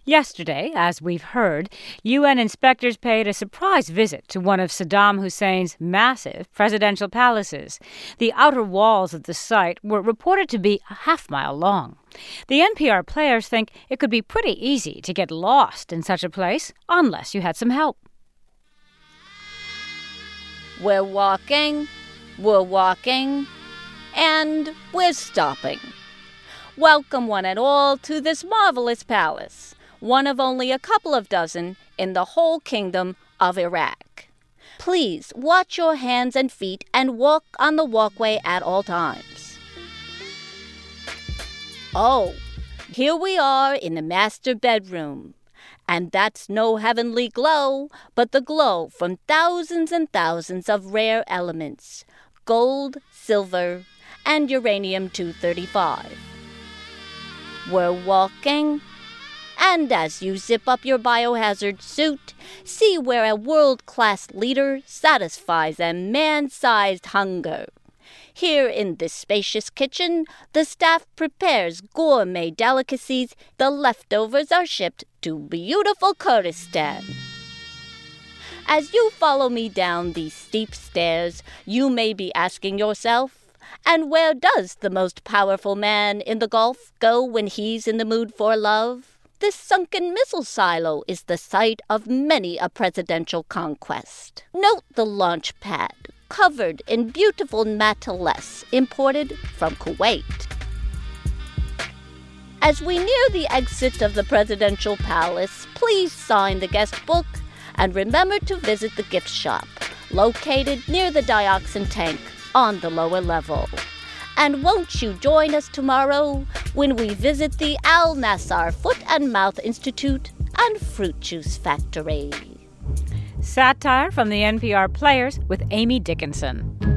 Yesterday, as we've heard, UN inspectors paid a surprise visit to one of Saddam Hussein's massive presidential palaces. The outer walls of the site were reported to be a half-mile long. The NPR players think it could be pretty easy to get lost in such a place unless you had some help. We're walking, and we're stopping. Welcome one and all to this marvelous palace, one of only a couple of dozen in the whole kingdom of Iraq. Please watch your hands and feet and walk on the walkway at all times. Oh, here we are in the master bedroom. And that's no heavenly glow, but the glow from thousands and thousands of rare elements, gold, silver, and uranium-235. We're walking, and as you zip up your biohazard suit, see where a world-class leader satisfies a man-sized hunger. Here in this spacious kitchen, the staff prepares gourmet delicacies. The leftovers are shipped to beautiful Kurdistan. As you follow me down these steep stairs, you may be asking yourself, and where does the most powerful man in the Gulf go when he's in the mood for love? This sunken missile silo is the site of many a presidential conquest. Note the launch pad, covered in beautiful matelesse imported from Kuwait. As we near the exit of the presidential palace, please sign the guest book and remember to visit the gift shop, located near the dioxin tank on the lower level. And won't you join us tomorrow when we visit the Al Nassar Foot and Mouth Institute and Fruit Juice Factory? Satire from the NPR players with Amy Dickinson.